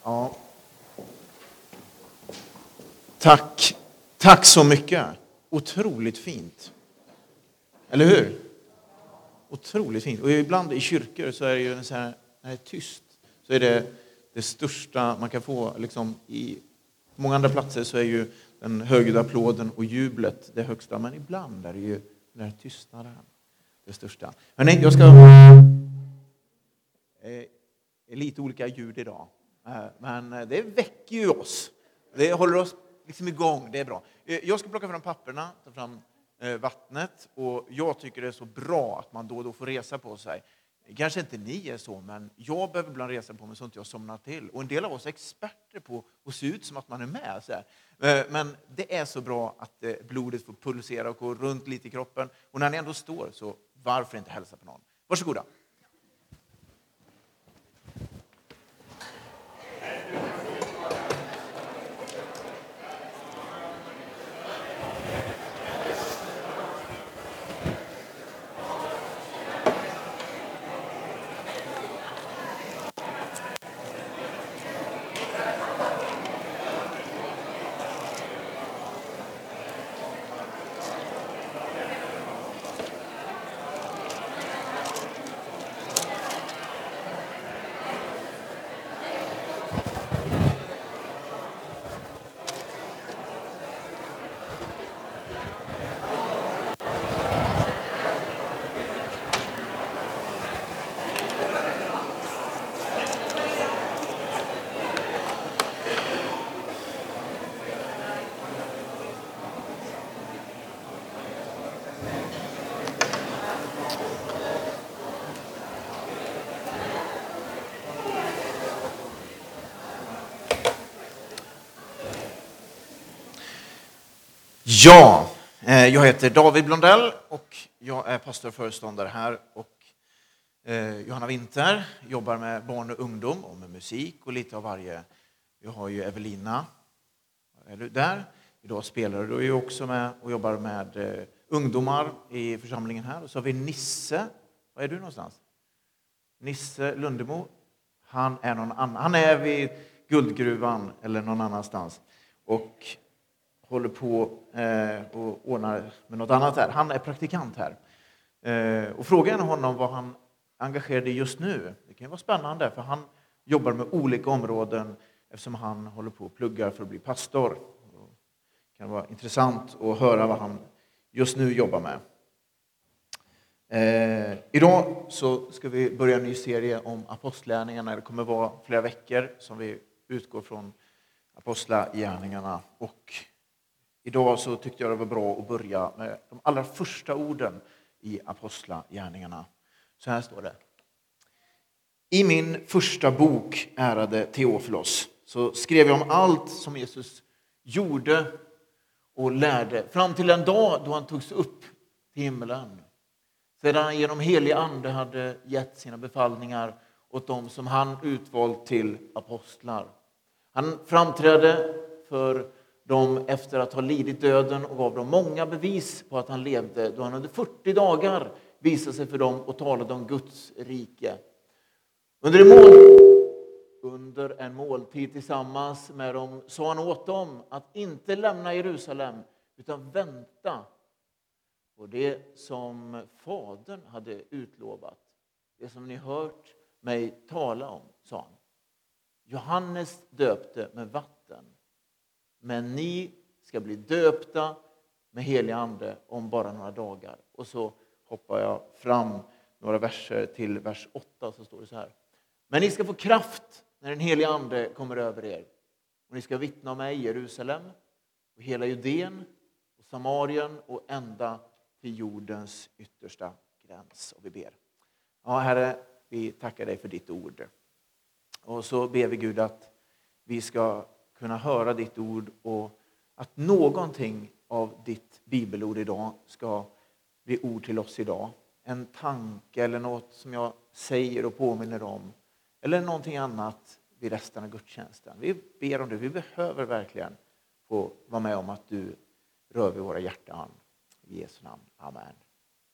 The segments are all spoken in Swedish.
Ja. Tack så mycket. Otroligt fint. Eller hur? Otroligt fint. Och ibland i kyrkor så är det ju så här, när det är tyst så är det största man kan få. Liksom i många andra platser så är ju den högljudda applåden och jublet det högsta. Men ibland är det ju den här tystnaden det största. Hörrni, jag ska... lite olika ljud idag. Men det väcker ju oss. Det håller oss liksom igång. Det är bra. Jag ska plocka fram papperna, ta fram vattnet. Och jag tycker det är så bra att man då och då får resa på sig. Kanske inte ni är så, men jag behöver ibland resa på mig så att jag somnar till. Och en del av oss är experter på att se ut som att man är med. Så här. Men det är så bra att blodet får pulsera och gå runt lite i kroppen. Och när ni ändå står så varför inte hälsa på någon? Varsågoda. Ja, jag heter David Blondell och jag är pastor och föreståndare här. Och Johanna Winter jobbar med barn och ungdom och med musik och lite av varje. Vi har ju Evelina, är du där? Idag spelar du ju också med och jobbar med ungdomar i församlingen här. Och så har vi Nisse, var är du någonstans? Nisse Lundemo, han är någon annan. Han är vid Guldgruvan eller någon annanstans. Och håller på och ordnar med något annat här. Han är praktikant här. Och frågan är honom vad han engagerar i just nu. Det kan vara spännande för han jobbar med olika områden eftersom han håller på och pluggar för att bli pastor. Det kan vara intressant att höra vad han just nu jobbar med. Idag så ska vi börja en ny serie om apostlagärningarna. Det kommer vara flera veckor som vi utgår från apostlagärningarna. Och idag så tyckte jag det var bra att börja med de allra första orden i apostlagärningarna. Så här står det. I min första bok, ärade Teofilos, så skrev jag om allt som Jesus gjorde och lärde fram till en dag då han togs upp till himlen. Sedan han genom helig ande hade gett sina befallningar åt dem som han utvalt till apostlar. Han framträdde för dem efter att ha lidit döden och gav dem många bevis på att han levde då han under 40 dagar visade sig för dem och talade om Guds rike. Under en måltid tillsammans med dem sa han åt dem att inte lämna Jerusalem utan vänta på det som Fadern hade utlovat. Det som ni hört mig tala om, sa han. Johannes döpte med vatten. Men ni ska bli döpta med helig ande om bara några dagar. Och så hoppar jag fram några verser till vers 8 så står det så här. Men ni ska få kraft när den heliga ande kommer över er. Och ni ska vittna om mig i Jerusalem och hela Judén och Samarien och ända till jordens yttersta gräns. Och vi ber. Ja, Herre, vi tackar dig för ditt ord. Och så ber vi Gud att vi ska kunna höra ditt ord och att någonting av ditt bibelord idag ska bli ord till oss idag. En tanke eller något som jag säger och påminner om. Eller någonting annat vid resten av gudstjänsten. Vi ber om det. Vi behöver verkligen få vara med om att du rör vid våra hjärtan. I Jesu namn. Amen.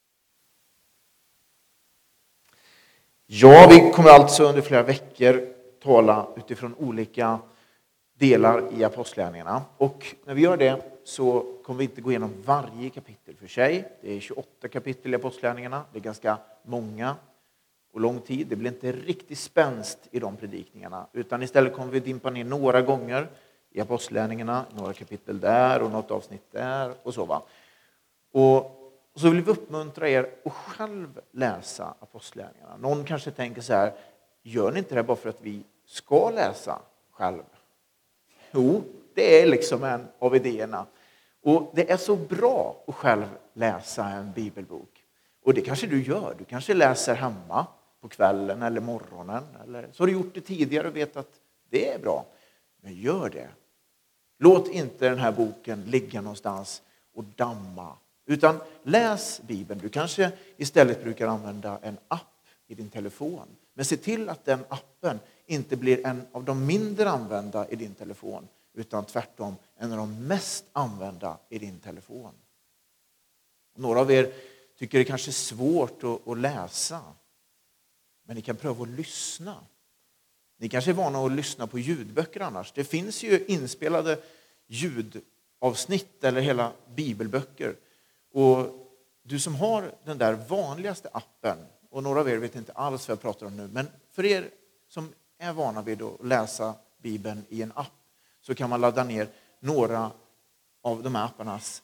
Ja, vi kommer alltså under flera veckor tala utifrån olika delar i apostlagärningarna. Och när vi gör det så kommer vi inte gå igenom varje kapitel för sig. Det är 28 kapitel i apostlagärningarna. Det är ganska många och lång tid. Det blir inte riktigt spänst i de predikningarna. Utan istället kommer vi dimpa ner några gånger i apostlagärningarna. Några kapitel där och något avsnitt där och så va. Och så vill vi uppmuntra er att själv läsa apostlagärningarna. Någon kanske tänker så här, gör ni inte det bara för att vi ska läsa själv? Jo, det är liksom en av idéerna. Och det är så bra att själv läsa en bibelbok. Och det kanske du gör. Du kanske läser hemma på kvällen eller morgonen. Eller så har du gjort det tidigare och vet att det är bra. Men gör det. Låt inte den här boken ligga någonstans och damma. Utan läs Bibeln. Du kanske istället brukar använda en app i din telefon. Men se till att den appen inte blir en av de mindre använda i din telefon. Utan tvärtom en av de mest använda i din telefon. Några av er tycker det kanske är svårt att läsa. Men ni kan pröva att lyssna. Ni kanske är vana att lyssna på ljudböcker annars. Det finns ju inspelade ljudavsnitt eller hela bibelböcker. Och du som har den där vanligaste appen, och några av er vet inte alls vad jag pratar om nu, men för er som är vana vid att läsa Bibeln i en app så kan man ladda ner några av de här apparnas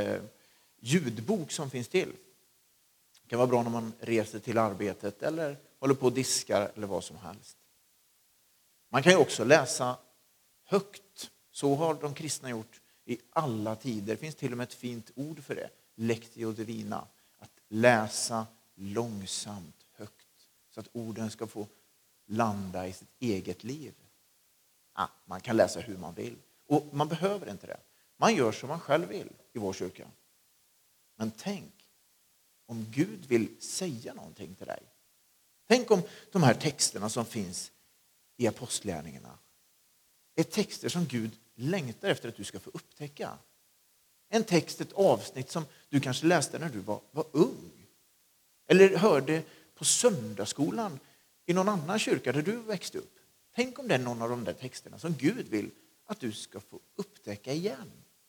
ljudbok som finns till. Det kan vara bra när man reser till arbetet eller håller på och diskar eller vad som helst. Man kan ju också läsa högt. Så har de kristna gjort i alla tider. Det finns till och med ett fint ord för det. Lectio divina. Att läsa långsamt högt. Så att orden ska få landa i sitt eget liv. Man kan läsa hur man vill. Och man behöver inte det. Man gör som man själv vill i vår kyrka. Men tänk om Gud vill säga någonting till dig. Tänk om de här texterna som finns i apostlagärningarna är texter som Gud längtar efter att du ska få upptäcka. En text, ett avsnitt som du kanske läste när du var ung. Eller hörde på söndagsskolan i någon annan kyrka där du växte upp. Tänk om det är någon av de där texterna som Gud vill att du ska få upptäcka igen.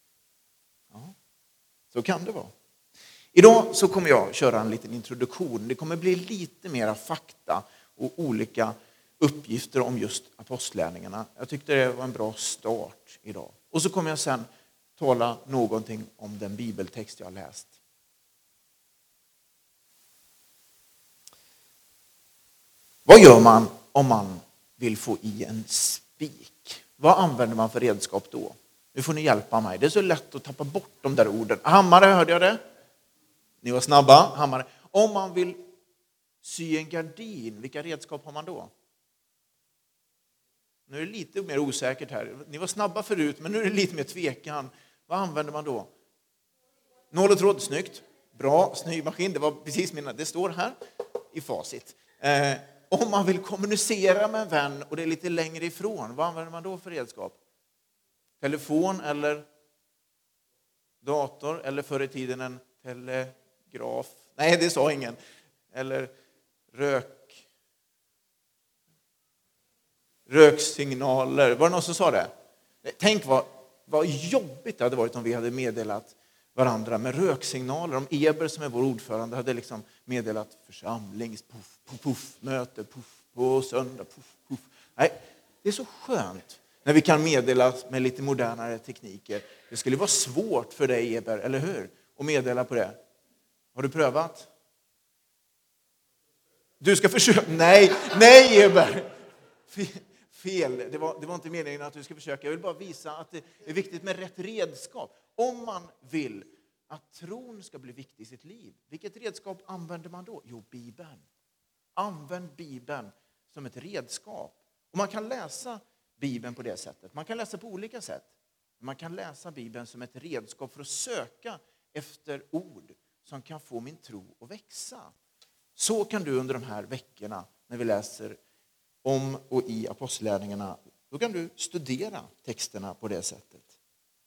Ja, så kan det vara. Idag så kommer jag köra en liten introduktion. Det kommer bli lite mera fakta och olika uppgifter om just apostlagärningarna. Jag tyckte det var en bra start idag. Och så kommer jag sen tala någonting om den bibeltext jag har läst. Vad gör man om man vill få i en spik? Vad använder man för redskap då? Nu får ni hjälpa mig. Det är så lätt att tappa bort de där orden. Hammare, hörde jag det? Ni var snabba. Hammare. Om man vill sy en gardin, vilka redskap har man då? Nu är det lite mer osäkert här. Ni var snabba förut, men nu är det lite mer tvekan. Vad använder man då? Nål och tråd, snyggt. Bra, snygg maskin. Det var precis det står här i facit. Om man vill kommunicera med en vän och det är lite längre ifrån, vad använder man då för redskap? Telefon eller dator eller förr i tiden en telegraf? Nej, det sa ingen. Eller röksignaler. Var det någon som sa det? Tänk vad jobbigt det hade varit om vi hade meddelat varandra med röksignaler. Om Eber som är vår ordförande hade liksom meddelat församlings, puff, puff, puff, möte, puff, på söndag, puff, puff. Nej, det är så skönt när vi kan meddela med lite modernare tekniker. Det skulle vara svårt för dig, Eber, eller hur? Att meddela på det. Har du prövat? Du ska försöka. Nej, Eber. Fel. Det var inte meningen att du ska försöka. Jag vill bara visa att det är viktigt med rätt redskap. Om man vill att tron ska bli viktig i sitt liv, vilket redskap använder man då? Jo, Bibeln. Använd Bibeln som ett redskap. Och man kan läsa Bibeln på det sättet. Man kan läsa på olika sätt. Man kan läsa Bibeln som ett redskap för att söka efter ord som kan få min tro att växa. Så kan du under de här veckorna när vi läser om och i apostlagärningarna, då kan du studera texterna på det sättet.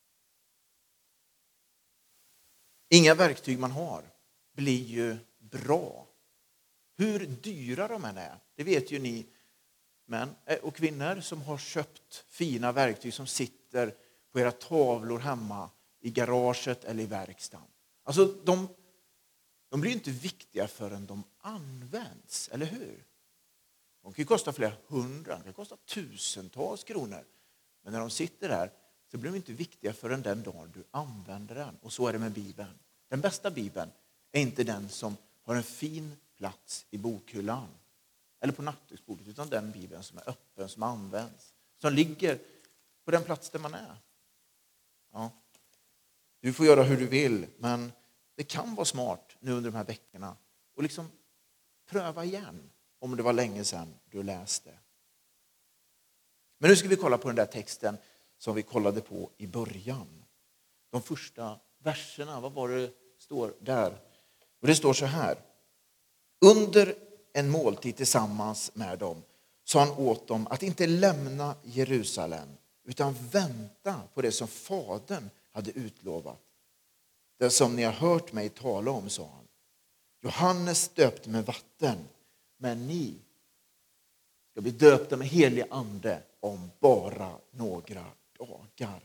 Inga verktyg man har blir ju bra. Hur dyra de än är, det vet ju ni män och kvinnor som har köpt fina verktyg som sitter på era tavlor hemma i garaget eller i verkstaden. Alltså de blir inte viktiga förrän de används, eller hur? De kan ju kosta flera hundra, de kan kosta tusentals kronor. Men när de sitter där så blir de inte viktiga förrän den dagen du använder den. Och så är det med Bibeln. Den bästa Bibeln är inte den som har en fin plats i bokhyllan eller på nattduksbordet, utan den Bibeln som är öppen, som används, som ligger på den plats där man är. Ja. Du får göra hur du vill, men det kan vara smart nu under de här veckorna och liksom pröva igen om det var länge sedan du läste. Men nu ska vi kolla på den där texten som vi kollade på i början. De första verserna, vad var det står där? Och det står så här. Under en måltid tillsammans med dem sa han åt dem att inte lämna Jerusalem utan vänta på det som Fadern hade utlovat. Det som ni har hört mig tala om, sa han. Johannes döpte med vatten, men ni ska bli döpta med helig ande om bara några dagar.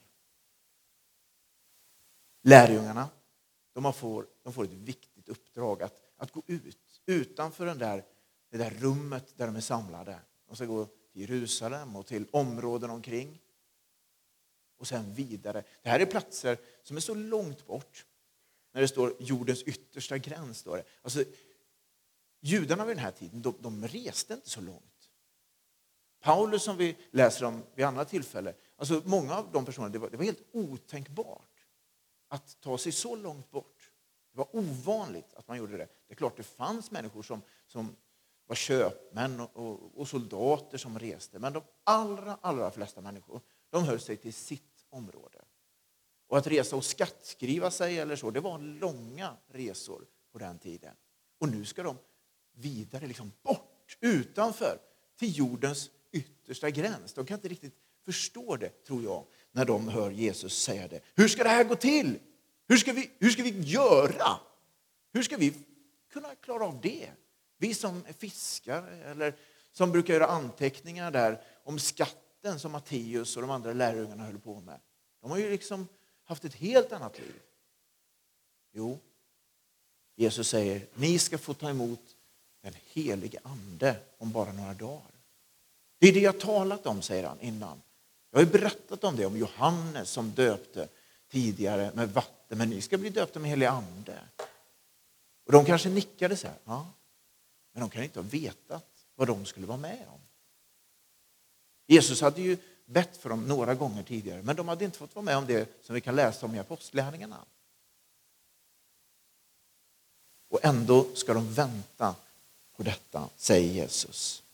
Lärjungarna, de får ett viktigt uppdrag att gå ut utanför det där rummet där de är samlade. De ska gå till Jerusalem och till områden omkring. Och sen vidare. Det här är platser som är så långt bort. När det står jordens yttersta gräns. Står det. Alltså, judarna vid den här tiden, de reste inte så långt. Paulus, som vi läser om vid andra tillfällen. Alltså många av de personerna, det var helt otänkbart att ta sig så långt bort. Det var ovanligt att man gjorde det. Det är klart det fanns människor som var köpmän och soldater som reste. Men de allra flesta människor, de höll sig till sitt område. Och att resa och skattskriva sig eller så, det var långa resor på den tiden. Och nu ska de vidare liksom bort, utanför, till jordens yttersta gräns. De kan inte riktigt förstå det, tror jag, när de hör Jesus säga det. Hur ska det här gå till? Hur ska vi göra? Hur ska vi kunna klara av det? Vi som är fiskare eller som brukar göra anteckningar där om skatten som Matteus och de andra lärjungarna höll på med. De har ju liksom haft ett helt annat liv. Jo, Jesus säger, ni ska få ta emot den helige ande om bara några dagar. Det är det jag talat om, säger han innan. Jag har ju berättat om det, om Johannes som döpte tidigare med vatten, men ni ska bli döpta med helig ande. Och de kanske nickade så här, ja, men de kan inte ha vetat vad de skulle vara med om. Jesus hade ju bett för dem några gånger tidigare, men de hade inte fått vara med om det som vi kan läsa om i apostlagärningarna. Och ändå ska de vänta på detta, säger Jesus.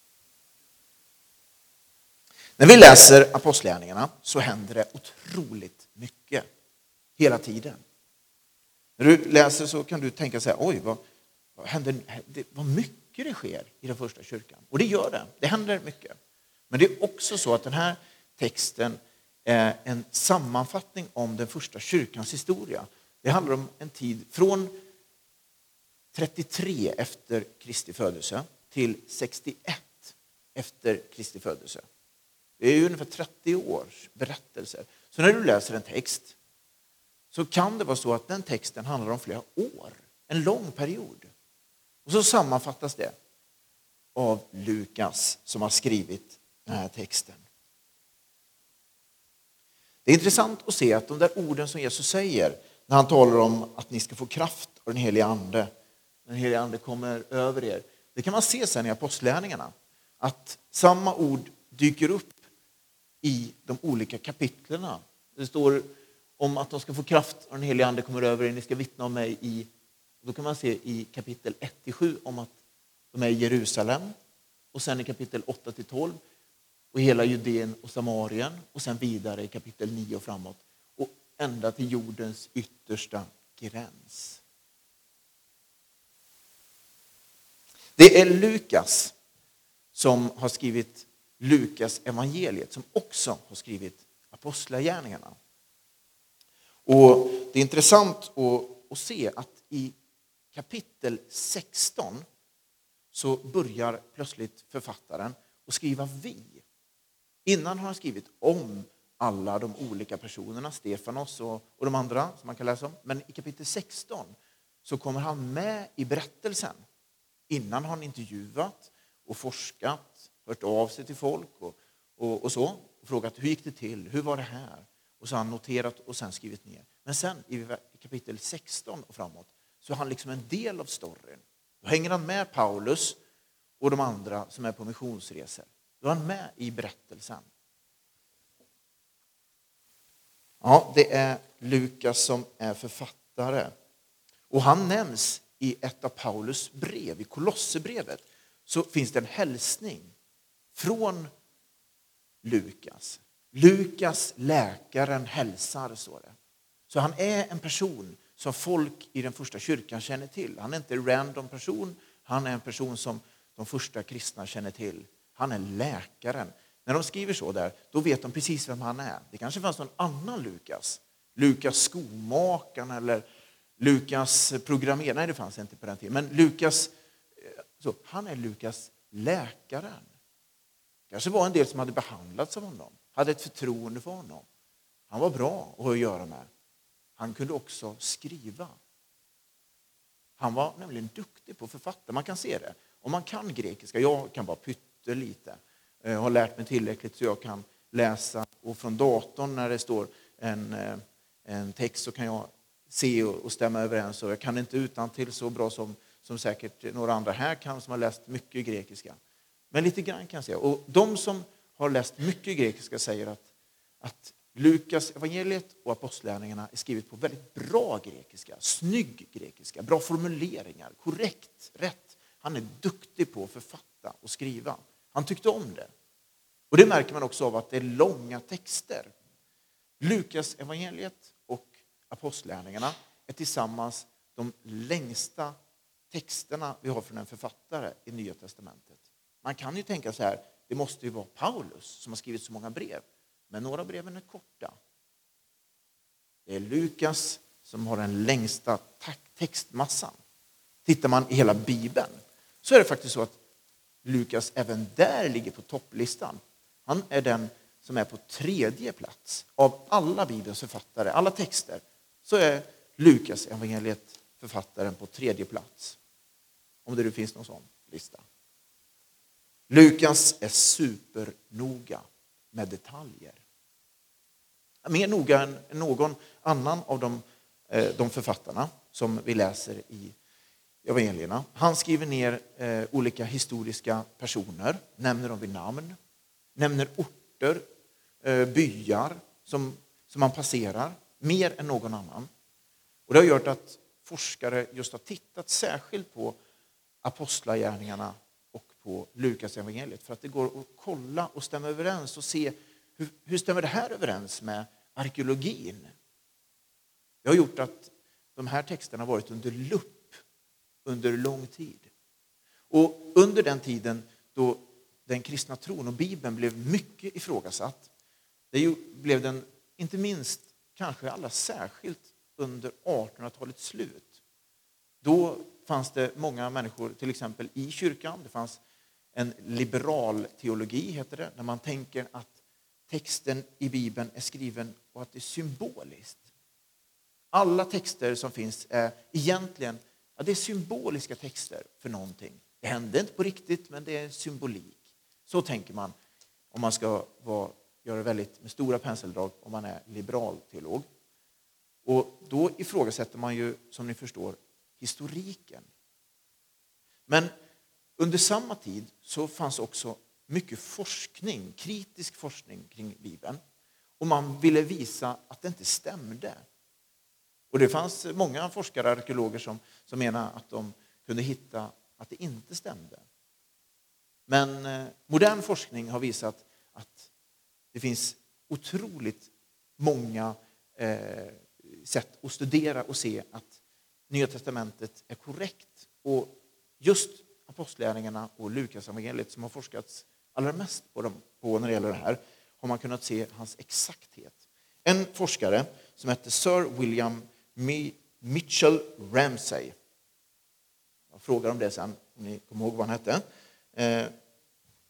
När vi läser apostlagärningarna så händer det otroligt mycket hela tiden. När du läser så kan du tänka så här, oj, vad händer? Vad mycket det sker i den första kyrkan. Och det gör det. Det händer mycket. Men det är också så att den här texten är en sammanfattning om den första kyrkans historia. Det handlar om en tid från 33 efter Kristi födelse till 61 efter Kristi födelse. Det är ju ungefär 30 års berättelser. Så när du läser en text så kan det vara så att den texten handlar om flera år. En lång period. Och så sammanfattas det av Lukas som har skrivit den här texten. Det är intressant att se att de där orden som Jesus säger när han talar om att ni ska få kraft av den helige ande. Den helige ande kommer över er. Det kan man se sen i apostlagärningarna. Att samma ord dyker upp i de olika kapitlerna. Det står om att de ska få kraft och den helige ande kommer över er. Ni ska vittna om mig i... Då kan man se i kapitel 1-7 om att de är i Jerusalem. Och sen i kapitel 8-12 och hela Judeen och Samarien. Och sen vidare i kapitel 9 och framåt. Och ända till jordens yttersta gräns. Det är Lukas som har skrivit Lukas evangeliet, som också har skrivit apostlagärningarna. Och det är intressant att se att i kapitel 16 så börjar plötsligt författaren att skriva vi. Innan har han skrivit om alla de olika personerna, Stefanos och de andra som man kan läsa om. Men i kapitel 16 så kommer han med i berättelsen. Innan har han intervjuat och forskat, hört av sig till folk och så. Och frågat hur gick det till, hur var det här? Och så har han noterat och sen skrivit ner. Men sen i kapitel 16 och framåt så är han liksom en del av storyn. Då hänger han med Paulus och de andra som är på missionsresor. Då är han med i berättelsen. Ja, det är Lukas som är författare. Och han nämns i ett av Paulus brev, i Kolosserbrevet. Så finns det en hälsning från Lukas. Lukas, läkaren, hälsar, så det. Så han är en person som folk i den första kyrkan känner till. Han är inte en random person, han är en person som de första kristna känner till. Han är läkaren. När de skriver så där, då vet de precis vem han är. Det kanske fanns någon annan Lukas. Lukas skomakaren eller Lukas programmerare. Nej, det fanns inte på den tiden. Men Lukas, så, han är Lukas läkaren. Kanske var en del som hade behandlats av honom. Hade ett förtroende för honom. Han var bra att göra med. Han kunde också skriva. Han var nämligen duktig på att författa. Man kan se det. Om man kan grekiska, jag kan bara pyttelite. Jag har lärt mig tillräckligt så jag kan läsa. Och från datorn när det står en text så kan jag se och stämma överens. Och jag kan inte utantill så bra som säkert några andra här kan som har läst mycket grekiska. Men lite grann kan jag säga. Och de som har läst mycket grekiska säger att Lukas evangeliet och apostlärningarna är skrivet på väldigt bra grekiska, snygg grekiska, bra formuleringar, korrekt, rätt. Han är duktig på att författa och skriva. Han tyckte om det. Och det märker man också av att det är långa texter. Lukas evangeliet och apostlärningarna är tillsammans de längsta texterna vi har från en författare i Nya testamentet. Man kan ju tänka så här, det måste ju vara Paulus som har skrivit så många brev. Men några breven är korta. Det är Lukas som har den längsta textmassan. Tittar man i hela Bibeln så är det faktiskt så att Lukas även där ligger på topplistan. Han är den som är på 3:e plats av alla Bibelns författare, alla texter. Så är Lukas evangeliet författaren på 3:e plats. Om det nu finns någon sån lista. Lukas är supernoga med detaljer. Mer noga än någon annan av de författarna som vi läser i evangelierna. Han skriver ner olika historiska personer, nämner dem vid namn, nämner orter, byar som man passerar, mer än någon annan. Och det har gjort att forskare just har tittat särskilt på apostlagärningarna och på Lukas evangeliet för att det går att kolla och stämma överens och se hur stämmer det här överens med arkeologin. Det har gjort att de här texterna har varit under lupp under lång tid. Och under den tiden då den kristna tron och Bibeln blev mycket ifrågasatt, det blev den inte minst, kanske allra särskilt under 1800-talets slut. Då fanns det många människor, till exempel i kyrkan, det fanns en liberal teologi heter det, när man tänker att texten i Bibeln är skriven och att det är symboliskt. Alla texter som finns är egentligen, det är symboliska texter för någonting. Det hände inte på riktigt, men det är symbolik. Så tänker man om man ska göra väldigt med stora penseldrag om man är liberal teolog. Och då ifrågasätter man ju, som ni förstår, historiken. Men under samma tid så fanns också mycket forskning, kritisk forskning kring Bibeln. Och man ville visa att det inte stämde. Och det fanns många forskare och arkeologer som menade att de kunde hitta att det inte stämde. Men modern forskning har visat att det finns otroligt många sätt att studera och se att Nya testamentet är korrekt. Och just apostlärningarna och Lukas evangeliet som har forskats allra mest på när det gäller det här har man kunnat se hans exakthet. En forskare som heter Sir William Mitchell Ramsay. Jag frågar om det sen, om ni kommer ihåg vad han hette.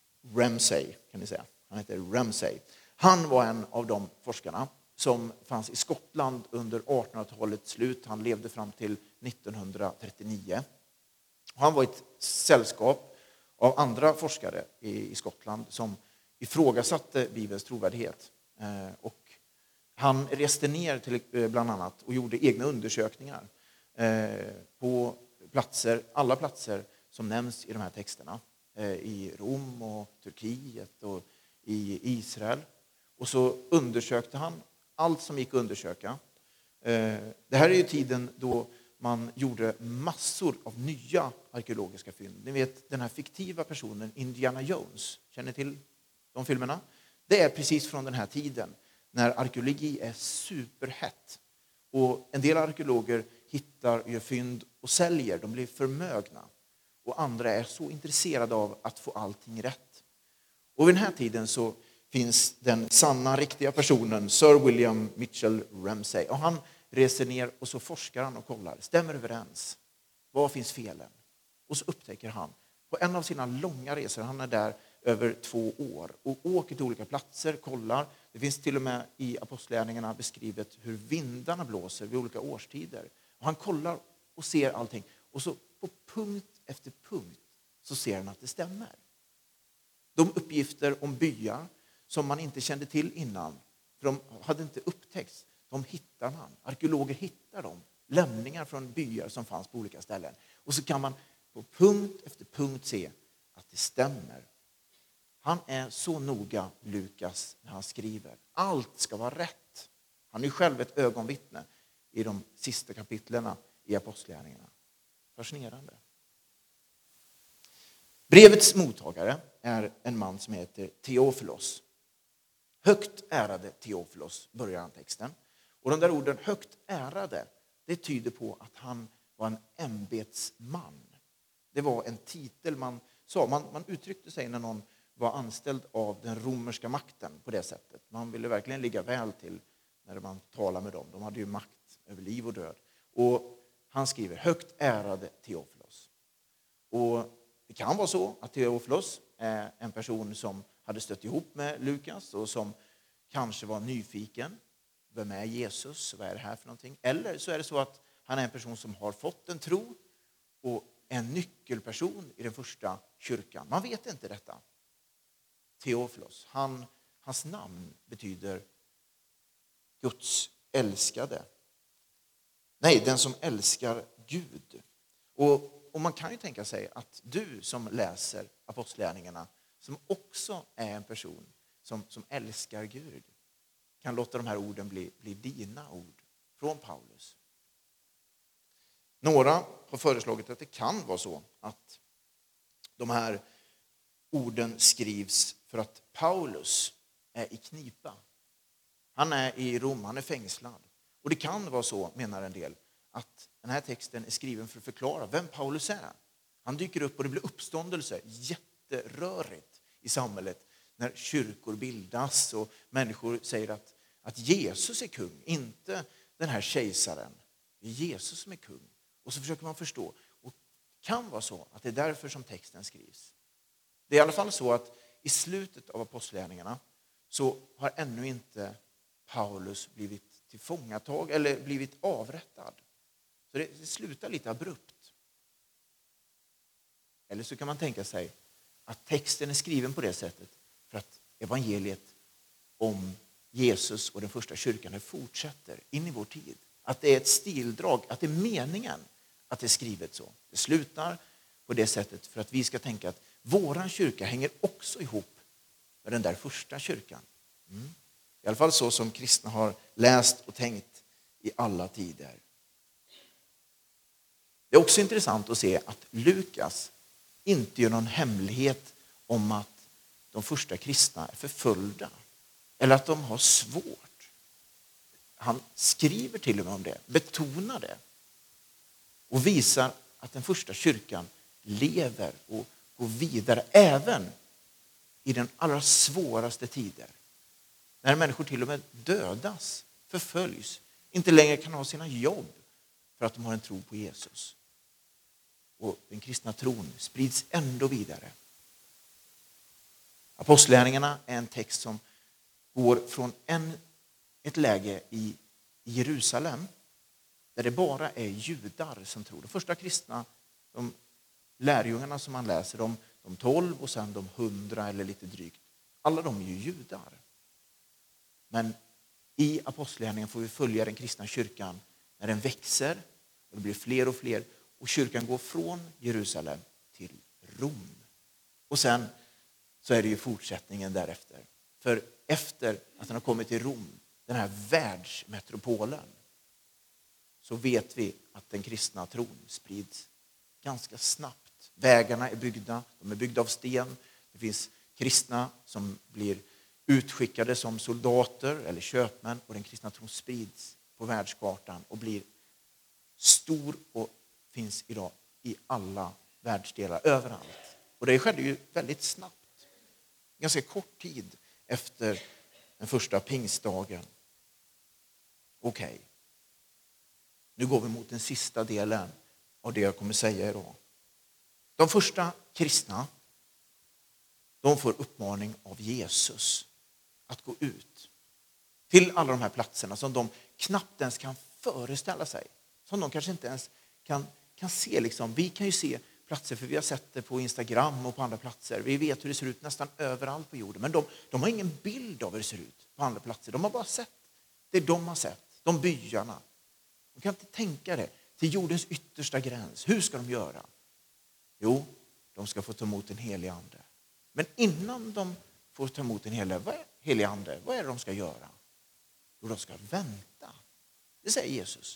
Ramsay, kan ni säga. Han heter Ramsay. Han var en av de forskarna som fanns i Skottland under 1800-talets slut. Han levde fram till 1939. Han var ett sällskap av andra forskare i Skottland som ifrågasatte Bibelns trovärdighet. Och han reste ner till bland annat och gjorde egna undersökningar på alla platser som nämns i de här texterna. I Rom och Turkiet och i Israel. Och så undersökte han allt som gick att undersöka. Det här är ju tiden då man gjorde massor av nya arkeologiska fynd. Ni vet den här fiktiva personen Indiana Jones. Känner till de filmerna? Det är precis från den här tiden när arkeologi är superhett. Och en del arkeologer gör fynd och säljer. De blir förmögna. Och andra är så intresserade av att få allting rätt. Och vid den här tiden så finns den sanna, riktiga personen, Sir William Mitchell Ramsay. Och han reser ner och så forskar han och kollar. Stämmer överens? Vad finns felen? Och så upptäcker han på en av sina långa resor, han är där över 2 år och åker till olika platser, kollar. Det finns till och med i apostlagärningarna beskrivet hur vindarna blåser vid olika årstider. Och han kollar och ser allting. Och så på punkt efter punkt så ser han att det stämmer. De uppgifter om byar som man inte kände till innan, för de hade inte upptäckts, de hittar man. Arkeologer hittar dem. Lämningar från byar som fanns på olika ställen. Och så kan man på punkt efter punkt se att det stämmer. Han är så noga, Lukas, när han skriver. Allt ska vara rätt. Han är själv ett ögonvittne i de sista kapitlerna i apostlagärningarna. Fascinerande. Brevets mottagare är en man som heter Theofilos. Högt ärade Theofilos, börjar han texten. Och de där orden högt ärade, det tyder på att han var en ämbetsman. Det var en titel man sa. Man uttryckte sig när någon var anställd av den romerska makten på det sättet. Man ville verkligen ligga väl till när man talade med dem. De hade ju makt över liv och död. Och han skriver högt ärade Theofilos. Och det kan vara så att Theofilos är en person som hade stött ihop med Lukas och som kanske var nyfiken. Vem är Jesus? Vad är det här för någonting? Eller så är det så att han är en person som har fått en tro och en nyckelperson i den första kyrkan. Man vet inte detta. Theofilos, hans namn betyder Guds älskade. Nej, den som älskar Gud. Och man kan ju tänka sig att du som läser apostlagärningarna, som också är en person som älskar Gud, kan låta de här orden bli dina ord från Paulus. Några har föreslagit att det kan vara så att de här orden skrivs för att Paulus är i knipa. Han är i Rom, han är fängslad. Och det kan vara så, menar en del, att den här texten är skriven för att förklara vem Paulus är. Han dyker upp och det blir uppståndelse, jätterörigt i samhället när kyrkor bildas och människor säger att Jesus är kung, inte den här kejsaren. Det är Jesus som är kung. Och så försöker man förstå. Och det kan vara så att det är därför som texten skrivs. Det är i alla fall så att i slutet av apostlagärningarna så har ännu inte Paulus blivit tillfångatag eller blivit avrättad. Så det slutar lite abrupt. Eller så kan man tänka sig att texten är skriven på det sättet för att evangeliet om Jesus och den första kyrkan fortsätter in i vår tid. Att det är ett stildrag, att det är meningen att det är skrivet så. Det slutar på det sättet för att vi ska tänka att våran kyrka hänger också ihop med den där första kyrkan. I alla fall så som kristna har läst och tänkt i alla tider. Det är också intressant att se att Lukas inte gör någon hemlighet om att de första kristna är förföljda eller att de har svårt. Han skriver till och med om det, betonar det och visar att den första kyrkan lever och går vidare även i den allra svåraste tider. När människor till och med dödas, förföljs, inte längre kan ha sina jobb för att de har en tro på Jesus. Och den kristna tron sprids ändå vidare. Apostlagärningarna är en text som går från ett läge i Jerusalem där det bara är judar som tror. De första kristna, de lärjungarna som man läser, de 12 och sen de 100 eller lite drygt. Alla de är ju judar. Men i apostlagärningarna får vi följa den kristna kyrkan när den växer och det blir fler och fler. Och kyrkan går från Jerusalem till Rom. Och sen så är det ju fortsättningen därefter. För efter att den har kommit till Rom, den här världsmetropolen, så vet vi att den kristna tron sprids ganska snabbt. Vägarna är byggda, de är byggda av sten. Det finns kristna som blir utskickade som soldater eller köpmän och den kristna tron sprids på världskartan och blir stor och finns idag i alla världsdelar, överallt. Och det skedde ju väldigt snabbt. Ganska kort tid efter den första pingstdagen. Okej. Nu går vi mot den sista delen av det jag kommer säga idag. De första kristna, de får uppmaning av Jesus att gå ut till alla de här platserna som de knappt ens kan föreställa sig. Som de kanske inte ens kan se. Liksom. Vi kan ju se platser, för vi har sett det på Instagram och på andra platser. Vi vet hur det ser ut nästan överallt på jorden. Men de har ingen bild av hur det ser ut på andra platser. De har bara sett det de har sett. De byarna. De kan inte tänka det till jordens yttersta gräns. Hur ska de göra? Jo, de ska få ta emot en helig ande. Men innan de får ta emot en helig ande, vad är det de ska göra? Jo, de ska vänta. Det säger Jesus.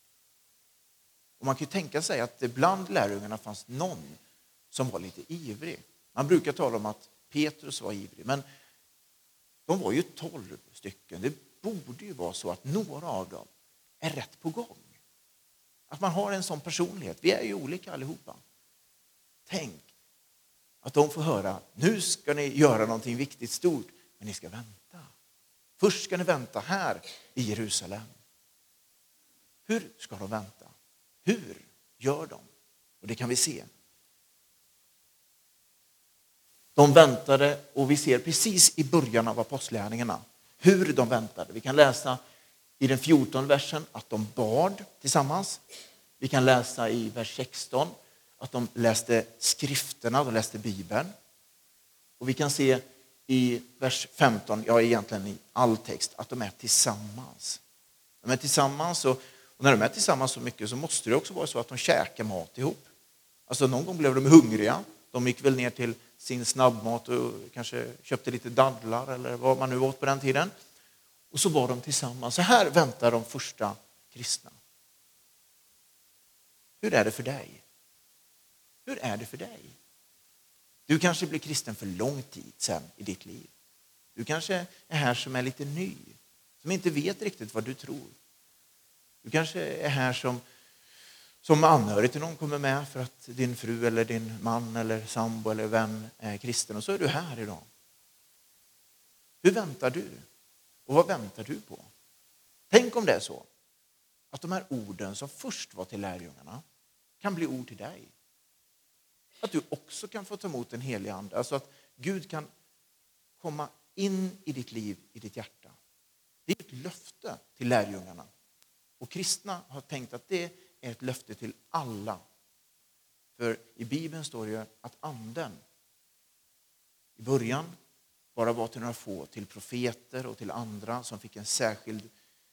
Och man kan ju tänka sig att det bland lärjungarna fanns någon som var lite ivrig. Man brukar tala om att Petrus var ivrig, men de var ju 12 stycken. Det borde ju vara så att några av dem är rätt på gång. Att man har en sån personlighet. Vi är ju olika allihopa. Tänk att de får höra, nu ska ni göra någonting viktigt stort, men ni ska vänta. Först ska ni vänta här i Jerusalem. Hur ska de vänta? Hur gör de? Och det kan vi se. De väntade och vi ser precis i början av apostlagärningarna hur de väntade. Vi kan läsa i den 14 versen att de bad tillsammans. Vi kan läsa i vers 16 att de läste skrifterna, de läste Bibeln. Och vi kan se i vers 15, ja egentligen i all text, att de är tillsammans. De är tillsammans och när de är tillsammans så mycket så måste det också vara så att de käkar mat ihop. Alltså någon gång blev de hungriga. De gick väl ner till sin snabbmat och kanske köpte lite dadlar eller vad man nu åt på den tiden. Och så var de tillsammans. Så här väntar de första kristna. Hur är det för dig? Hur är det för dig? Du kanske blir kristen för lång tid sedan i ditt liv. Du kanske är här som är lite ny. Som inte vet riktigt vad du tror. Du kanske är här som anhörig till någon kommer med för att din fru eller din man eller sambo eller vän är kristen. Och så är du här idag. Hur väntar du? Och vad väntar du på? Tänk om det är så att de här orden som först var till lärjungarna kan bli ord till dig. Att du också kan få ta emot en helig ande. Alltså att Gud kan komma in i ditt liv, i ditt hjärta. Det är ett löfte till lärjungarna. Och kristna har tänkt att det är ett löfte till alla. För i Bibeln står det att anden i början bara var till några få, till profeter och till andra som fick en särskild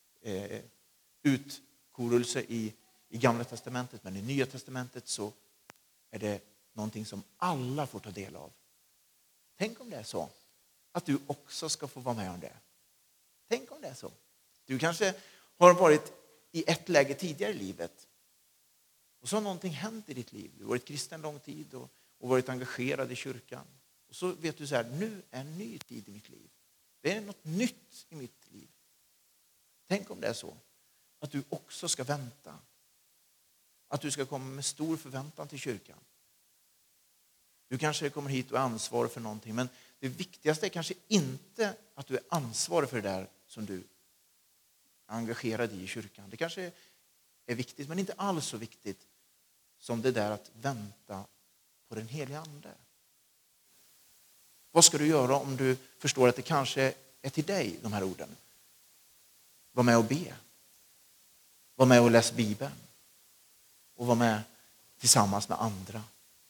utkorelse i Gamla testamentet. Men i Nya testamentet så är det någonting som alla får ta del av. Tänk om det är så att du också ska få vara med om det. Tänk om det är så. Du kanske har varit i ett läge tidigare i livet. Och så har någonting hänt i ditt liv. Du har varit kristen lång tid och varit engagerad i kyrkan. Och så vet du så här, nu är en ny tid i mitt liv. Det är något nytt i mitt liv. Tänk om det är så att du också ska vänta. Att du ska komma med stor förväntan till kyrkan. Du kanske kommer hit och är ansvarig för någonting. Men det viktigaste är kanske inte att du är ansvarig för det där som du är engagerad i kyrkan. Det kanske är viktigt, men inte alls så viktigt som det där att vänta på den heliga ande. Vad ska du göra om du förstår att det kanske är till dig, de här orden? Var med och be. Var med och läs Bibeln. Och var med tillsammans med andra.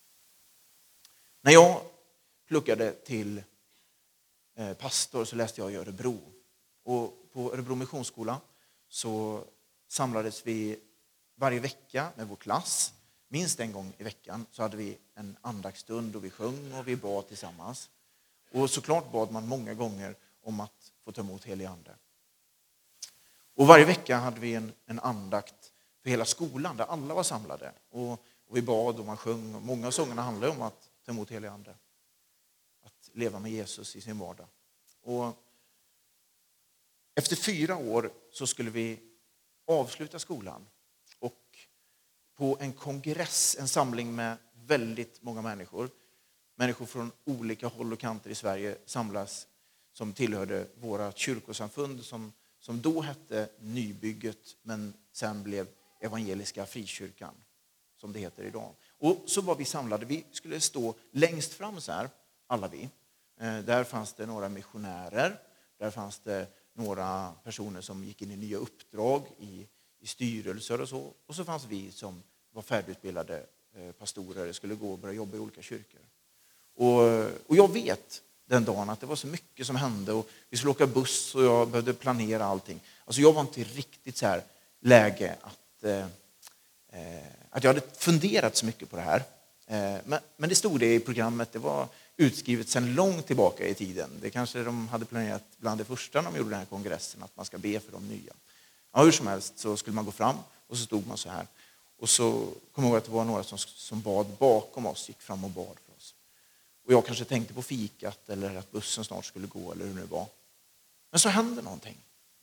När jag pluggade till pastor så läste jag i Örebro. Och på Örebro Missionsskola så samlades vi varje vecka med vår klass. Minst en gång i veckan så hade vi en andaktsstund och vi sjöng och vi bad tillsammans. Och såklart bad man många gånger om att få ta emot helig ande. Och varje vecka hade vi en andakt för hela skolan där alla var samlade. Och vi bad och man sjöng. Och många av sångerna handlade om att ta emot helig ande. Att leva med Jesus i sin vardag. Och efter 4 år så skulle vi avsluta skolan. Och på en kongress, en samling med väldigt många människor. Människor från olika håll och kanter i Sverige samlas som tillhörde våra kyrkosamfund som då hette Nybygget men sen blev Evangeliska Frikyrkan som det heter idag. Och så var vi samlade, vi skulle stå längst fram så här, alla vi. Där fanns det några missionärer, där fanns det några personer som gick in i nya uppdrag i styrelser och så. Och så fanns vi som var färdigutbildade pastorer, skulle gå och börja jobba i olika kyrkor. Och jag vet den dagen att det var så mycket som hände och vi skulle åka buss och jag behövde planera allting. Alltså jag var inte riktigt så här läge att jag hade funderat så mycket på det här. Men det stod det i programmet, det var utskrivet sedan långt tillbaka i tiden. Det kanske de hade planerat bland det första när de gjorde den här kongressen, att man ska be för de nya. Ja, hur som helst så skulle man gå fram och så stod man så här. Och så kom jag ihåg att det var några som bad bakom oss, gick fram och bad för oss. Och jag kanske tänkte på fikat eller att bussen snart skulle gå eller hur det var. Men så hände någonting.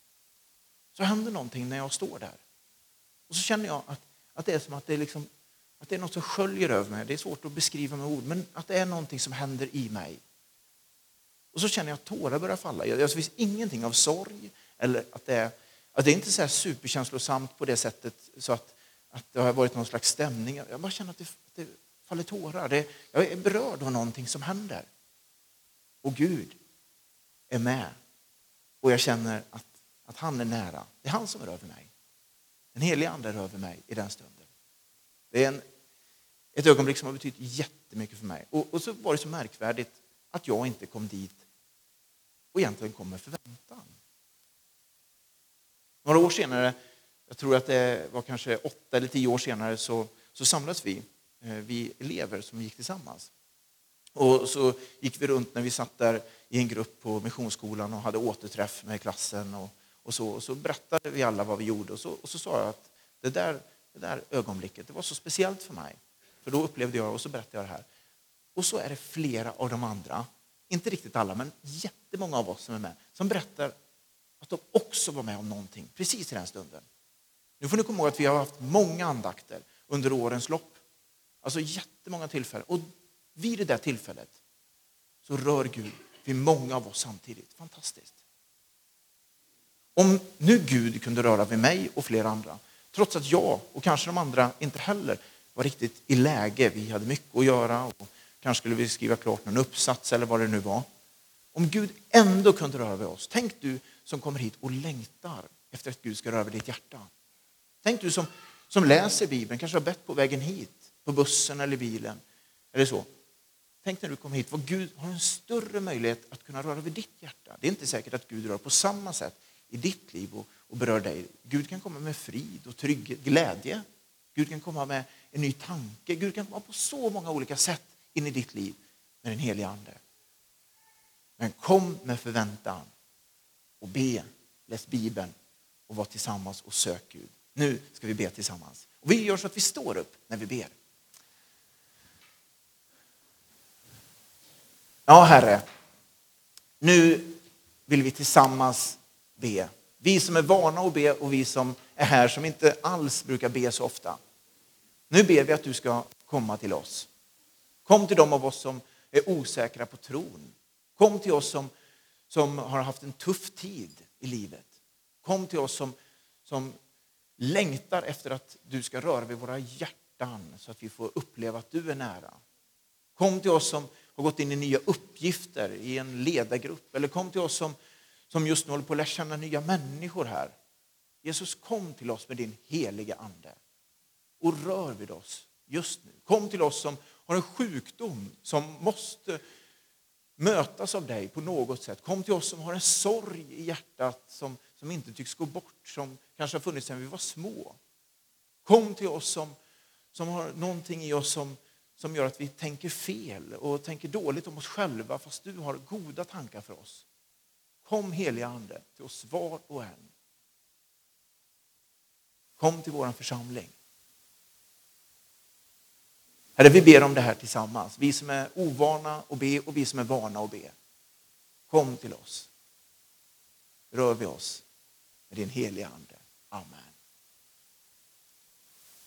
Så hände någonting när jag står där. Och så känner jag att det är som att det är något som sköljer över mig. Det är svårt att beskriva med ord, men att det är någonting som händer i mig. Och så känner jag att tårar börjar falla. Det finns ingenting av sorg eller att det är inte så här superkänslosamt på det sättet så att det har varit någon slags stämning. Jag bara känner att det faller tårar. Jag är berörd av någonting som händer. Och Gud är med. Och jag känner att han är nära. Det är han som är över mig. Den helige ande är över mig i den stunden. Det är ett ögonblick som har betytt jättemycket för mig. Och så var det så märkvärdigt att jag inte kom dit och egentligen kom med förväntan. Några år senare, jag tror att det var kanske 8 eller 10 år senare, så samlades vi elever som gick tillsammans. Och så gick vi runt när vi satt där i en grupp på missionsskolan och hade återträff med klassen. Och så berättade vi alla vad vi gjorde. Och så sa jag att det där ögonblicket, det var så speciellt för mig. För då upplevde jag, och så berättade jag det här. Och så är det flera av de andra, inte riktigt alla, men jättemånga av oss som är med, som berättar att de också var med om någonting precis i den stunden. Nu får ni komma ihåg att vi har haft många andakter under årens lopp. Alltså jättemånga tillfällen. Och vid det där tillfället så rör Gud vid många av oss samtidigt. Fantastiskt. Om nu Gud kunde röra vid mig och flera andra, trots att jag och kanske de andra inte heller var riktigt i läge. Vi hade mycket att göra och kanske skulle vi skriva klart någon uppsats eller vad det nu var. Om Gud ändå kunde röra vid oss. Tänk du som kommer hit och längtar efter att Gud ska röra vid ditt hjärta. Tänk du som läser Bibeln, kanske har bett på vägen hit, på bussen eller bilen. Eller så. Tänk när du kommer hit, vad Gud har en större möjlighet att kunna röra vid ditt hjärta. Det är inte säkert att Gud rör på samma sätt i ditt liv och berör dig. Gud kan komma med frid och trygghet, glädje. Gud kan komma med en ny tanke. Gud kan komma på så många olika sätt in i ditt liv med den helige ande. Men kom med förväntan och be, läs Bibeln och var tillsammans och sök Gud. Nu ska vi be tillsammans. Och vi gör så att vi står upp när vi ber. Ja, Herre. Nu vill vi tillsammans be. Vi som är vana att be och vi som är här som inte alls brukar be så ofta. Nu ber vi att du ska komma till oss. Kom till de av oss som är osäkra på tron. Kom till oss som har haft en tuff tid i livet. Kom till oss som längtar efter att du ska röra vid våra hjärtan så att vi får uppleva att du är nära. Kom till oss som har gått in i nya uppgifter i en ledargrupp. Eller kom till oss som just nu håller på att lära känna nya människor här. Jesus, kom till oss med din heliga ande och rör vid oss just nu. Kom till oss som har en sjukdom som måste mötas av dig på något sätt. Kom till oss som har en sorg i hjärtat som inte tycks gå bort, som kanske har funnits sedan vi var små. Kom till oss som har någonting i oss som gör att vi tänker fel och tänker dåligt om oss själva, fast du har goda tankar för oss. Kom heliga ande till oss var och en. Kom till vår församling. Herre, vi ber om det här tillsammans. Vi som är ovana att be och vi som är vana att be. Kom till oss. Rör vi oss med din heliga ande. Amen.